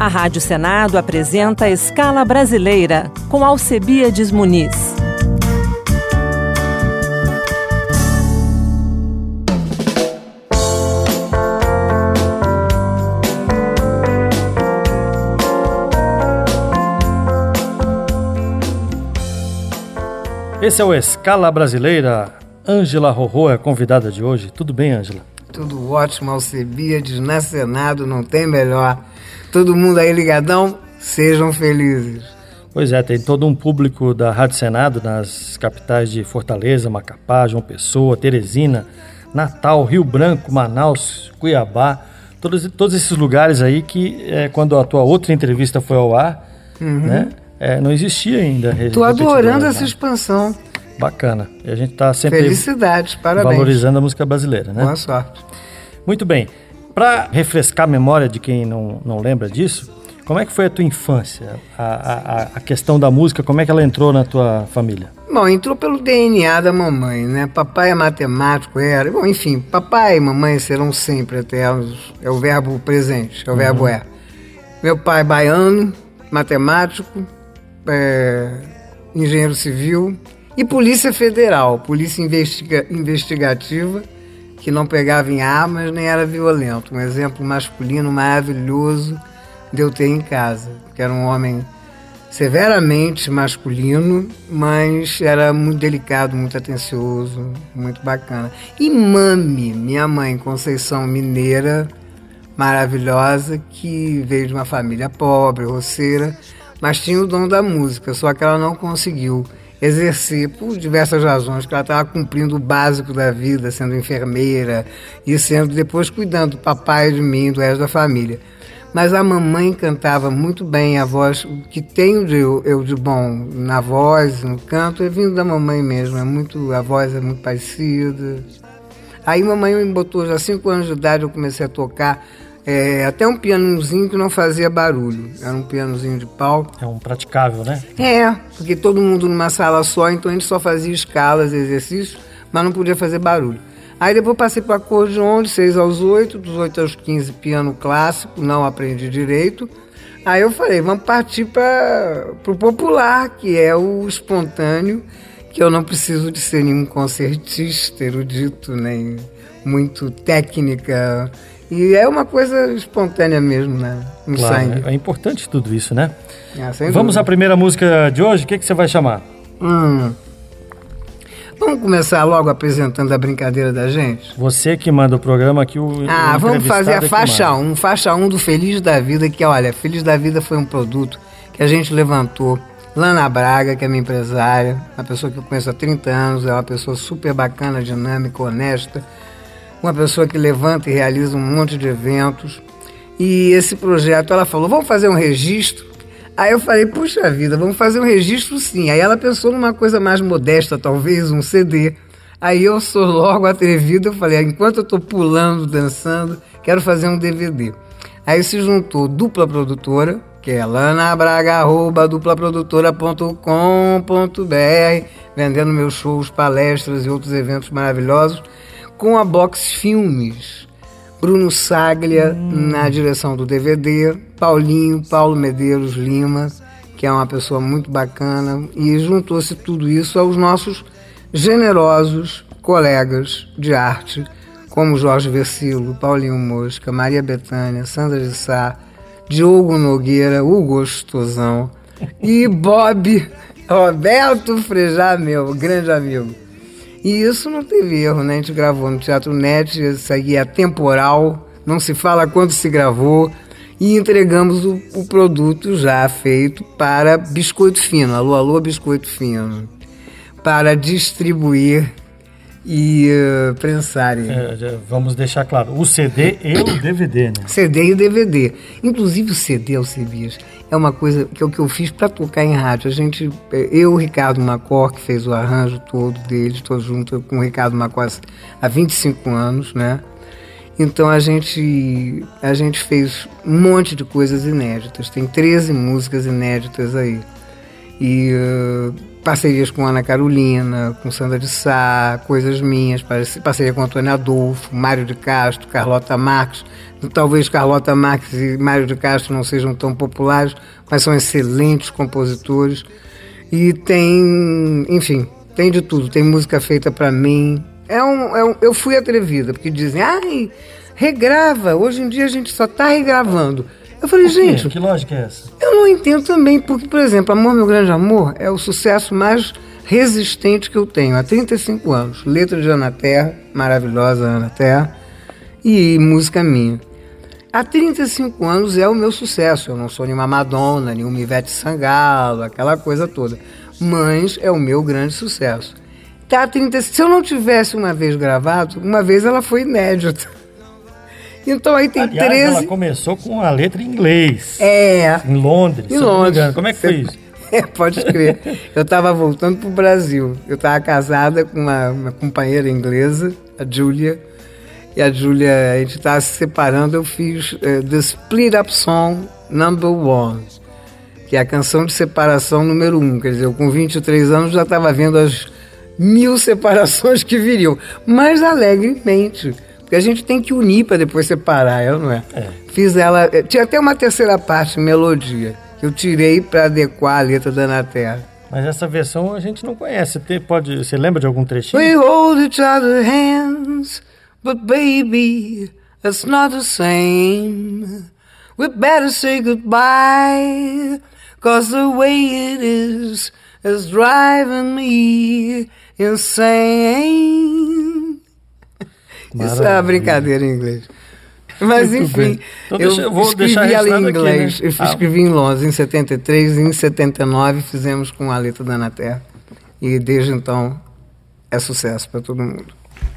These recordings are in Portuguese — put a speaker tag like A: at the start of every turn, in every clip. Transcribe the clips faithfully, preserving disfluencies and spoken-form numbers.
A: A Rádio Senado apresenta Escala Brasileira, com Alcebiades Muniz.
B: Esse é o Escala Brasileira. Ângela Rorô é a convidada de hoje. Tudo bem, Ângela?
C: Tudo ótimo, Alcebiades, na Senado, não tem melhor. Todo mundo aí ligadão, sejam felizes.
B: Pois é, tem todo um público da Rádio Senado nas capitais de Fortaleza, Macapá, João Pessoa, Teresina, Natal, Rio Branco, Manaus, Cuiabá, todos, todos esses lugares aí que, é, quando a tua outra entrevista foi ao ar, uhum. né, é, não existia ainda.
C: Estou adorando essa expansão.
B: Bacana. E a gente está sempre
C: Felicidades, parabéns.
B: Valorizando a música brasileira, né?
C: Boa sorte.
B: Muito bem. Para refrescar a memória de quem não, não lembra disso, como é que foi a tua infância? A, a, a questão da música, como é que ela entrou na tua família?
C: Bom, entrou pelo D N A da mamãe, né? Papai é matemático, era... Bom, enfim, papai e mamãe serão sempre eternos. É o verbo presente, é o uhum. verbo é. Meu pai baiano, matemático, é, engenheiro civil e polícia federal, polícia investiga, investigativa, que não pegava em armas nem era violento. Um exemplo masculino maravilhoso de eu ter em casa, que era um homem severamente masculino, mas era muito delicado, muito atencioso, muito bacana. E mami, minha mãe, Conceição mineira, maravilhosa, que veio de uma família pobre, roceira, mas tinha o dom da música, só que ela não conseguiu exercer por diversas razões, que ela estava cumprindo o básico da vida, sendo enfermeira e sendo depois cuidando do papai, de mim, do resto da família. Mas a mamãe cantava muito bem, a voz, o que tenho de, eu de bom na voz, no canto, é vindo da mamãe mesmo, é muito, a voz é muito parecida. Aí mamãe me botou, já cinco anos de idade, eu comecei a tocar É, até um pianozinho que não fazia barulho. Era um pianozinho de pau.
B: É um praticável, né?
C: É, porque todo mundo numa sala só, então a gente só fazia escalas, exercícios, mas não podia fazer barulho. Aí depois passei para acordeon, de seis aos oito, dos oito aos quinze, piano clássico, não aprendi direito. Aí eu falei, vamos partir para o popular, que é o espontâneo, que eu não preciso de ser nenhum concertista erudito, nem muito técnica. E é uma coisa espontânea mesmo, né? No
B: claro,
C: sangue.
B: É importante tudo isso, né?
C: É,
B: Vamos à primeira música de hoje? O que, que você vai chamar?
C: Hum. Vamos começar logo apresentando a brincadeira da gente?
B: Você que manda o programa aqui, o
C: Ah, o vamos fazer a faixa um, faixa um do Feliz da Vida, que olha, Feliz da Vida foi um produto que a gente levantou. Lana Braga, que é minha empresária, uma pessoa que eu conheço há trinta anos, é uma pessoa super bacana, dinâmica, honesta, uma pessoa que levanta e realiza um monte de eventos. E esse projeto, ela falou, vamos fazer um registro? Aí eu falei, puxa vida, vamos fazer um registro sim. Aí ela pensou numa coisa mais modesta, talvez um C D. Aí eu sou logo atrevida, eu falei, enquanto eu estou pulando, dançando, quero fazer um D V D. Aí se juntou Dupla Produtora, que é lana braga arroba dupla produtora ponto com ponto b r, vendendo meus shows, palestras e outros eventos maravilhosos, com a Box Filmes, Bruno Saglia hum. na direção do D V D, Paulinho, Paulo Medeiros Lima, que é uma pessoa muito bacana, e juntou-se tudo isso aos nossos generosos colegas de arte, como Jorge Versilo, Paulinho Mosca, Maria Bethânia, Sandra de Sá, Diogo Nogueira, o Gostosão, e Bob Roberto Frejá, meu grande amigo. E isso não teve erro, né? A gente gravou no Teatro Net, isso aí é temporal, não se fala quando se gravou, e entregamos o, o produto já feito para Biscoito Fino, alô, alô, Biscoito Fino, para distribuir e uh, prensarem.
B: É, vamos deixar claro, o C D e o D V D, né?
C: C D e o D V D. Inclusive o C D, Alcebiades, é uma coisa que, que eu fiz para tocar em rádio. A gente, eu, o Ricardo Macor, que fez o arranjo todo dele, estou junto com o Ricardo Macor há vinte e cinco anos, né? Então a gente, a gente fez um monte de coisas inéditas. Tem treze músicas inéditas aí. E uh, parcerias com Ana Carolina, com Sandra de Sá, coisas minhas, parceria com Antônio Adolfo, Mário de Castro, Carlota Marques. Talvez Carlota Marques e Mário de Castro não sejam tão populares, mas são excelentes compositores. E tem, enfim, tem de tudo. Tem música feita para mim. É um, é um, eu fui atrevida, porque dizem, ai, regrava. Hoje em dia a gente só tá regravando. Eu falei, gente...
B: Que lógica é essa?
C: Eu não entendo também, porque, por exemplo, Amor, Meu Grande Amor é o sucesso mais resistente que eu tenho há trinta e cinco anos. Letra de Ana Terra, maravilhosa Ana Terra, e música minha. Há trinta e cinco anos é o meu sucesso. Eu não sou nenhuma Madonna, nenhuma Ivete Sangalo, aquela coisa toda. Mas é o meu grande sucesso. Tá, trinta, se eu não tivesse uma vez gravado, uma vez ela foi inédita. Então aí tem
B: Aliás,
C: treze...
B: ela começou com a letra em inglês.
C: É.
B: Em Londres.
C: Em Londres.
B: Como é que foi isso?
C: É, pode crer. Eu estava voltando pro Brasil. Eu estava casada com uma, uma companheira inglesa, a Julia. E a Julia, a gente estava se separando. Eu fiz uh, The Split Up Song Number One, que é a canção de separação número um. Quer dizer, eu com vinte e três anos já estava vendo as mil separações que viriam. Mas alegremente. Porque a gente tem que unir para depois separar, eu não é? é? Fiz ela... Tinha até uma terceira parte, melodia, que eu tirei para adequar a letra da Ana Terra.
B: Mas essa versão a gente não conhece. Você, pode, você lembra de algum trechinho?
C: We hold each other's hands, but baby, it's not the same. We better say goodbye, cause the way it is is driving me insane. Maravilha. Isso é uma brincadeira em inglês. Mas, muito enfim,
B: então,
C: eu,
B: deixa, eu vou
C: escrevi ela em inglês.
B: Aqui, né?
C: Eu escrevi ah. em Londres em setenta e três e em setenta e nove fizemos com a letra da Ana Terra. E desde então é sucesso para todo mundo.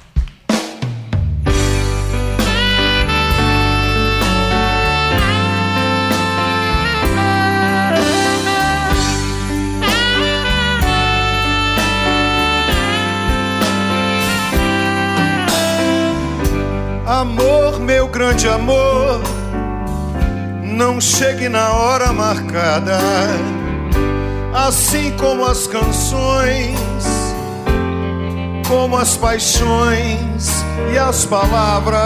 D: Amor, meu grande amor, não chegue na hora marcada, assim como as canções, como as paixões e as palavras.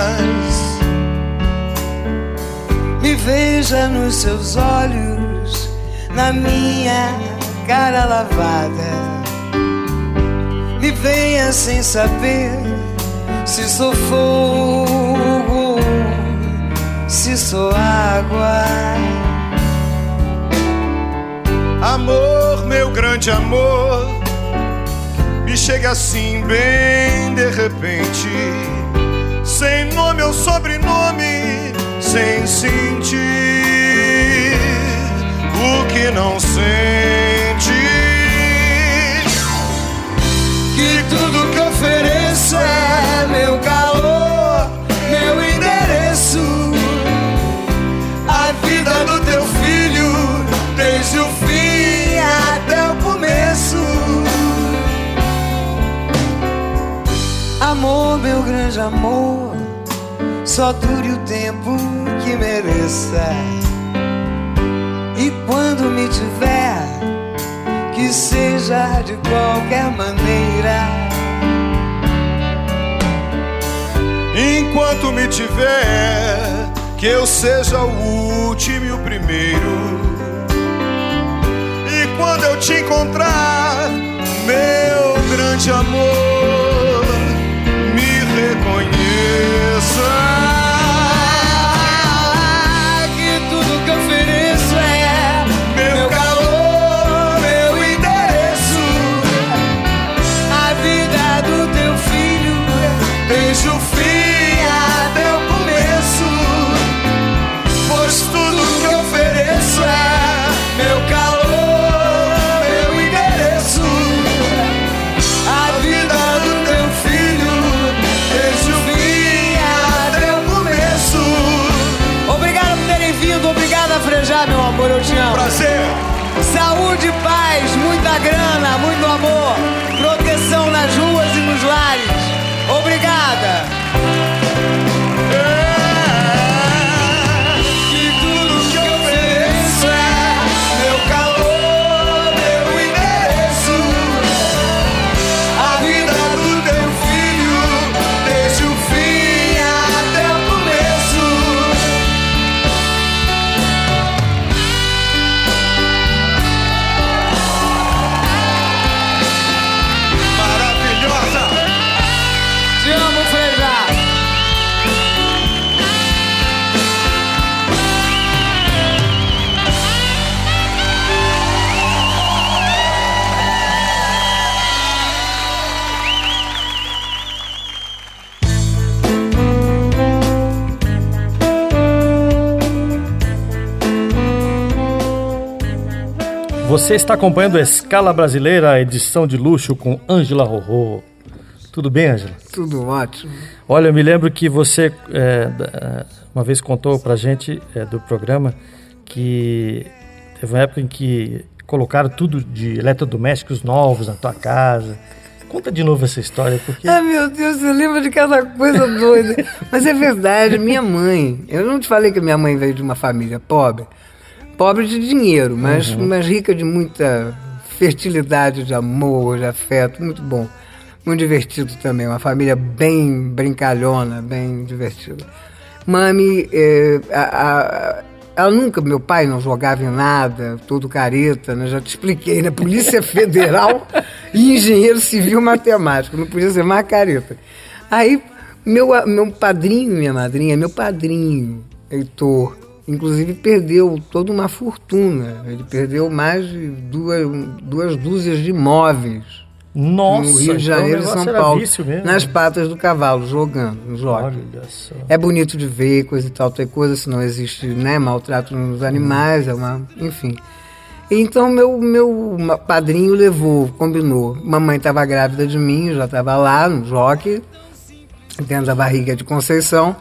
E: Me veja nos seus olhos, na minha cara lavada. Me venha sem saber se sou fogo, se sou água.
D: Amor, meu grande amor, me chega assim bem de repente, sem nome ou sobrenome, sem sentir o que não sente.
E: Que tudo que ofereço é meu calor, meu endereço, a vida do teu filho, desde o fim até o começo. Amor, meu grande amor, só dure o tempo que mereça. E quando me tiver, que seja de qualquer maneira.
D: Enquanto me tiver, que eu seja o último e o primeiro. E quando eu te encontrar, meu grande amor, me reconheça.
E: Que tudo que ofereço é meu calor, meu endereço, a vida do teu filho, desde o fim até o começo. Pois tudo que ofereço é meu calor, meu endereço, a vida do teu filho, desde o fim até o começo. Obrigado por terem vindo, obrigado a Frejá, meu amor, eu te amo.
D: Prazer.
E: Saúde, paz, muita grana, muito amor, proteção nas ruas e nos lares. Obrigada.
D: É, que tudo que eu ofereço é meu calor, meu endereço,
B: Você está acompanhando a Escala Brasileira, edição de luxo com Ângela Rorô. Tudo bem, Ângela?
C: Tudo ótimo.
B: Olha, eu me lembro que você é, uma vez contou pra gente é, do programa que teve uma época em que colocaram tudo de eletrodomésticos novos na tua casa. Conta de novo essa história, porque...
C: Ah, meu Deus, eu lembro de cada coisa doida. Mas é verdade, minha mãe... Eu não te falei que minha mãe veio de uma família pobre. Pobre de dinheiro, mas, uhum. mas rica de muita fertilidade, de amor, de afeto. Muito bom. Muito divertido também. Uma família bem brincalhona, bem divertida. Mami, é, a, a, ela nunca... Meu pai não jogava em nada, todo careta, né? Já te expliquei, né? Polícia Federal e engenheiro civil matemático. Não podia ser mais careta. Aí, meu, meu padrinho, minha madrinha, meu padrinho, Heitor... Inclusive perdeu toda uma fortuna. Ele perdeu mais de duas, duas dúzias de imóveis.
B: Nossa,
C: no Rio de Janeiro
B: então
C: e São Paulo.
B: Mesmo,
C: nas
B: né?
C: patas do cavalo, jogando, no jockey. É bonito de ver, coisa e tal, tem coisa, se não existe, né, maltrato nos animais, é uma, enfim. Então meu, meu padrinho levou, combinou. Mamãe estava grávida de mim, já estava lá no jockey, dentro da barriga de Conceição,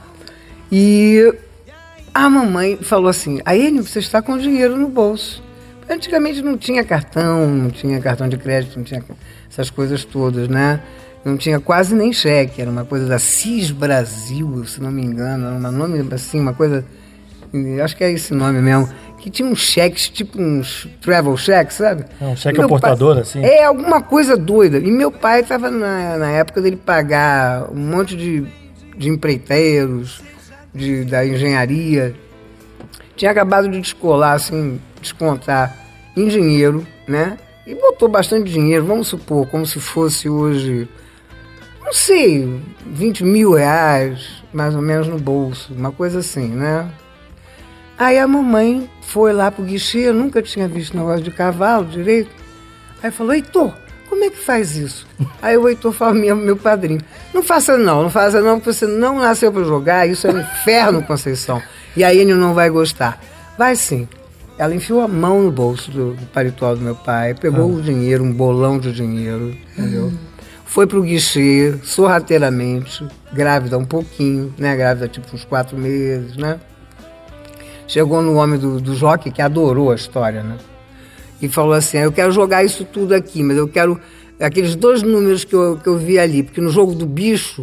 C: e a mamãe falou assim: Aênio, você está com dinheiro no bolso. Antigamente não tinha cartão, não tinha cartão de crédito, não tinha essas coisas todas, né? Não tinha quase nem cheque, era uma coisa da Cis Brasil, se não me engano, era um nome assim, uma coisa, acho que é esse nome mesmo, que tinha uns cheques, tipo uns travel cheques, sabe?
B: É um cheque aportador, pai, assim?
C: É, alguma coisa doida. E meu pai estava na, na época dele pagar um monte de, de empreiteiros, de, da engenharia. Tinha acabado de descolar, assim, descontar em dinheiro, né? E botou bastante dinheiro, vamos supor, como se fosse hoje, não sei, vinte mil reais, mais ou menos no bolso, uma coisa assim, né? Aí a mamãe foi lá pro guichê, eu nunca tinha visto negócio de cavalo direito. Aí falou: Heitor, como é que faz isso? Aí o Heitor falou, meu, meu padrinho: não faça não, não faça não, porque você não nasceu para jogar, isso é um inferno, Conceição. E aí ele não vai gostar. Vai sim. Ela enfiou a mão no bolso do, do paletó do meu pai, pegou ah. o dinheiro, um bolão de dinheiro, entendeu? Hum. Foi pro guichê, sorrateiramente, grávida um pouquinho, né? Grávida tipo uns quatro meses, né? Chegou no homem do, do jockey, que adorou a história, né? E falou assim: eu quero jogar isso tudo aqui, mas eu quero aqueles dois números que eu, que eu vi ali, porque no jogo do bicho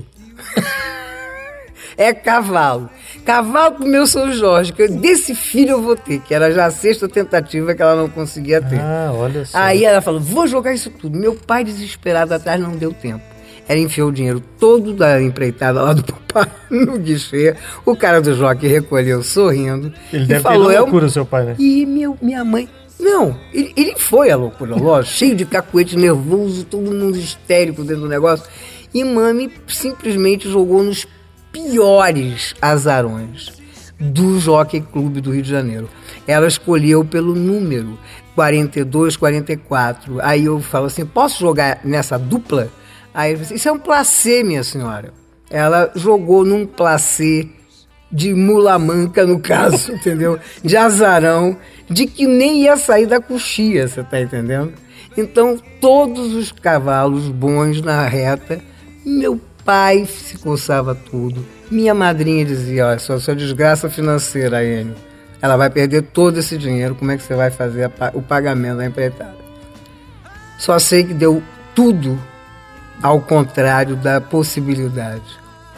C: é cavalo. Cavalo pro meu São Jorge, que eu, desse filho eu vou ter, que era já a sexta tentativa que ela não conseguia ter.
B: Ah, olha só.
C: Aí ela falou: vou jogar isso tudo. Meu pai, desesperado atrás, não deu tempo. Ela enfiou o dinheiro todo da empreitada lá do papai no guichê. O cara do jockey recolheu sorrindo.
B: Ele
C: e
B: deve
C: falou,
B: ter loucura, é um... seu pai, né?
C: E meu, minha mãe... Não, ele, ele foi a loucura, lógico, cheio de cacuete, nervoso, todo mundo histérico dentro do negócio. E mami simplesmente jogou nos piores azarões do Jockey Clube do Rio de Janeiro. Ela escolheu pelo número quarenta e dois, quarenta e quatro. Aí eu falo assim: posso jogar nessa dupla? Aí ele disse: isso é um placê, minha senhora. Ela jogou num placê de mula manca, no caso, entendeu? De azarão, de que nem ia sair da coxia, você tá entendendo? Então, todos os cavalos bons na reta, meu pai se coçava tudo. Minha madrinha dizia: olha, só sua desgraça financeira, Aênio, ela vai perder todo esse dinheiro, como é que você vai fazer a, o pagamento da empreitada? Só sei que deu tudo ao contrário da possibilidade.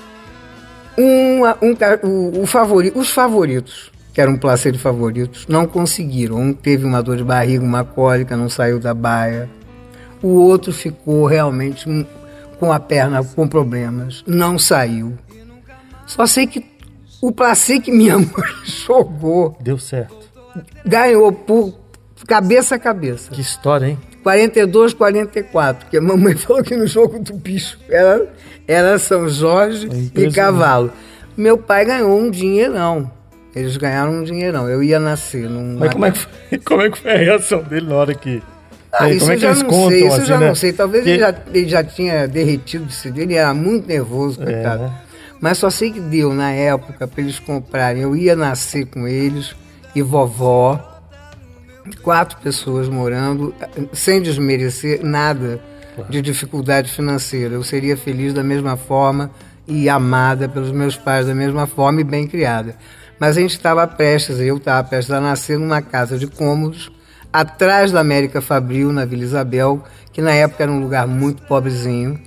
C: Um, um, o, o favori, os favoritos, que eram um placê de favoritos, não conseguiram. Um teve uma dor de barriga, uma cólica, não saiu da baia. O outro ficou realmente com a perna com problemas, não saiu. Só sei que o placê que minha mãe jogou...
B: Deu certo.
C: Ganhou por cabeça a cabeça.
B: Que história, hein?
C: quarenta e dois, quarenta e quatro, porque a mamãe falou que no jogo do bicho era, era São Jorge é e cavalo. Meu pai ganhou um dinheirão. Eles ganharam um dinheirão. Eu ia nascer num...
B: Mas como é, que foi, como é que foi a reação dele na hora que...
C: Ah, isso
B: como é
C: eu
B: que
C: já
B: eles
C: não
B: contam,
C: sei, isso
B: assim,
C: eu já
B: né?
C: não sei. Talvez
B: que...
C: ele, já, ele já tinha derretido de si. Ele era muito nervoso, coitado.
B: É, né?
C: Mas só sei que deu, na época, para eles comprarem. Eu ia nascer com eles e vovó, quatro pessoas morando, sem desmerecer nada claro. de dificuldade financeira. Eu seria feliz da mesma forma e amada pelos meus pais da mesma forma e bem criada. Mas a gente estava prestes, eu estava prestes a nascer numa casa de cômodos, atrás da América Fabril, na Vila Isabel, que na época era um lugar muito pobrezinho,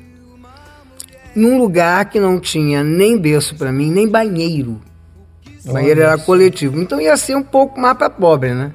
C: num lugar que não tinha nem berço para mim, nem banheiro. O banheiro era coletivo, então ia ser um pouco mais para pobre, né?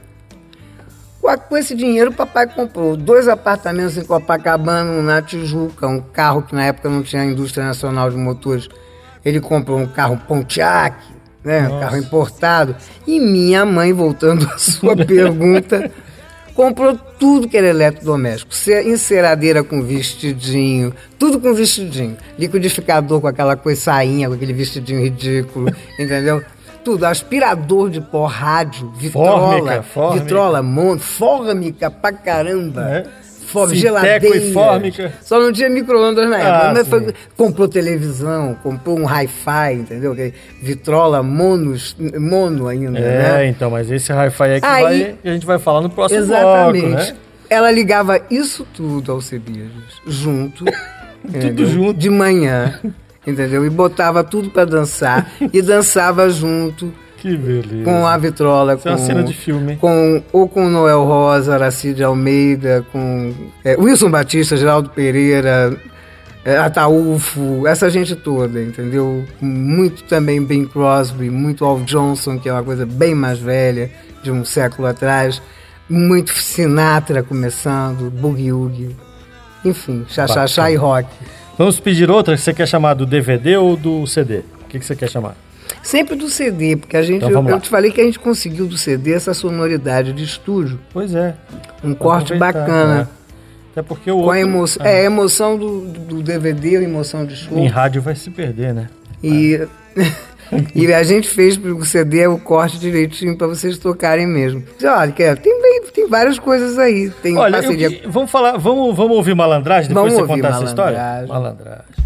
C: Com esse dinheiro, o papai comprou dois apartamentos em Copacabana, um na Tijuca, um carro que na época não tinha a Indústria Nacional de Motores. Ele comprou um carro Pontiac, né? Um carro importado. E minha mãe, voltando à sua pergunta, comprou tudo que era eletrodoméstico. Enceradeira com vestidinho, tudo com vestidinho. Liquidificador com aquela coisa sainha, com aquele vestidinho ridículo, entendeu? Tudo, aspirador de pó, rádio, vitrola,
B: fórmica, fórmica.
C: vitrola, monte, fórmica pra caramba,
B: é.
C: For, geladeira,
B: e fórmica.
C: Só não tinha micro-ondas na época,
B: ah,
C: mas foi, comprou televisão, comprou um hi-fi, entendeu? Vitrola monos, mono ainda,
B: é,
C: né?
B: então, mas esse hi-fi é que,
C: Aí,
B: vai, que a gente vai falar no próximo
C: exatamente.
B: bloco, né?
C: Ela ligava isso tudo ao Alcebiades, junto,
B: tudo junto,
C: de manhã. Entendeu? E botava tudo para dançar e dançava junto.
B: Que beleza.
C: Com a vitrola,
B: Isso
C: com,
B: é uma cena de filme.
C: Com, ou com Noel Rosa, Aracide Almeida, com é, Wilson Batista, Geraldo Pereira, é, Ataúfo, essa gente toda, entendeu? Muito também Bing Crosby, muito Al Johnson, que é uma coisa bem mais velha, de um século atrás, muito Sinatra começando, Boogie Woogie, enfim, chá-chá-chá e rock.
B: Vamos pedir outra? Você quer chamar do D V D ou do C D? O que, que você quer chamar?
C: Sempre do C D, porque a gente, então, eu, eu te falei que a gente conseguiu do C D essa sonoridade de estúdio.
B: Pois é.
C: Um corte bacana.
B: Né? Até porque o
C: Com
B: outro...
C: a emo... ah. É, a emoção do, do D V D, a emoção de show.
B: Em rádio vai se perder, né?
C: E, ah. e a gente fez pro C D o corte direitinho para vocês tocarem mesmo. Olha, tem, tem várias coisas aí. Tem
B: Olha,
C: parceria...
B: eu, vamos falar, vamos, vamos ouvir Malandragem depois
C: vamos
B: você contar essa história?
C: Malandragem.
B: Malandragem.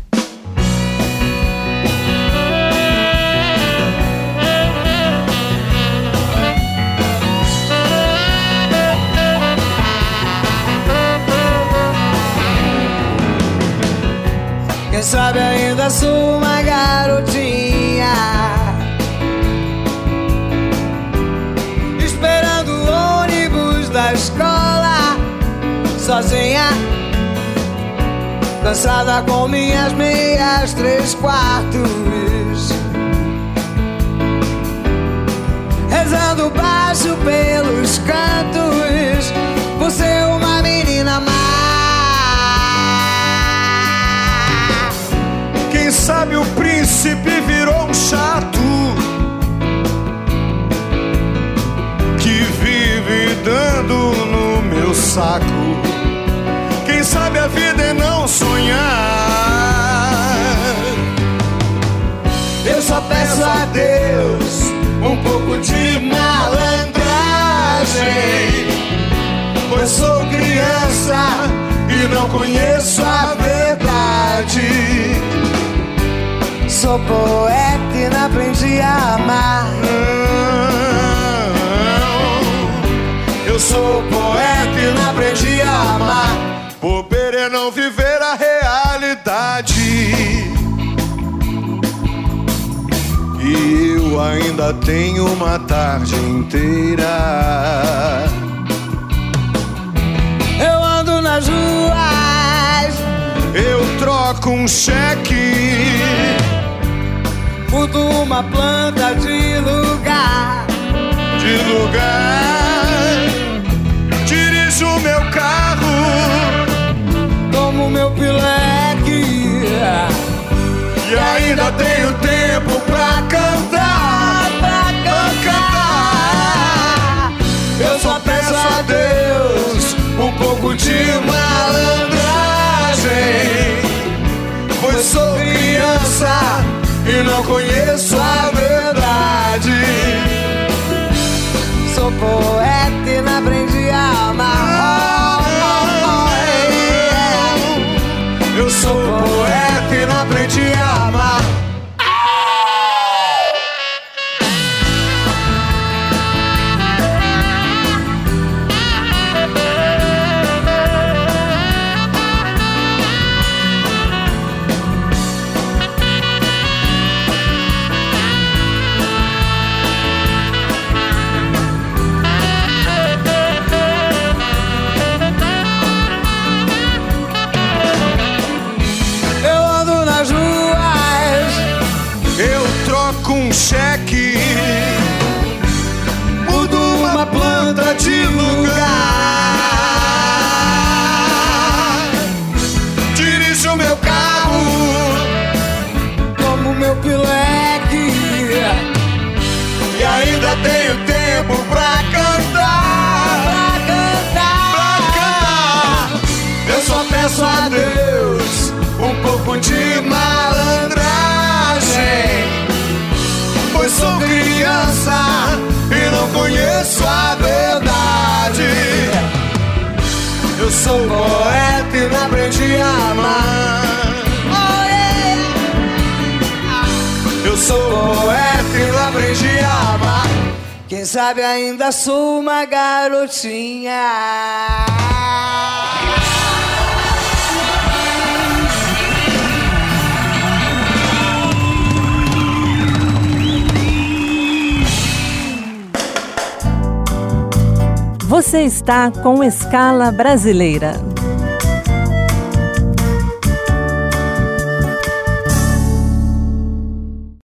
E: Quem sabe ainda sou uma garotinha, esperando o ônibus da escola, sozinha, cansada com minhas meias três quartos, rezando baixo pelos cantos, por ser uma menina má.
D: Quem sabe o príncipe virou um chato que vive dando no meu saco. Quem sabe a vida é não sonhar.
E: Eu só peço a Deus um pouco de malandragem, pois sou criança e não conheço a verdade. Sou poeta e não aprendi a amar.
D: Eu sou poeta e não aprendi a amar. Bobeira é não viver a realidade. E eu ainda tenho uma tarde inteira.
E: Eu ando nas ruas,
D: eu troco um cheque,
E: mudo uma planta de lugar,
D: de lugar. Dirijo meu carro,
E: tomo meu pileque,
D: e ainda tenho tempo pra cantar, pra cantar. Eu só peço a Deus um pouco de malandragem, pois sou criança e não conheço a verdade.
E: Sou poeta e não aprendi a amar.
D: Eu sou poeta e não aprendi a amar. ainda tenho tempo pra cantar,
E: pra cantar,
D: pra cantar. Eu só peço a Deus um pouco de malandragem, pois sou criança e não conheço a verdade. Eu sou poeta e não aprendi a amar.
E: oh yeah.
D: Eu sou poeta e não aprendi a amar.
E: Quem sabe ainda sou uma garotinha.
A: Você está com Escala Brasileira.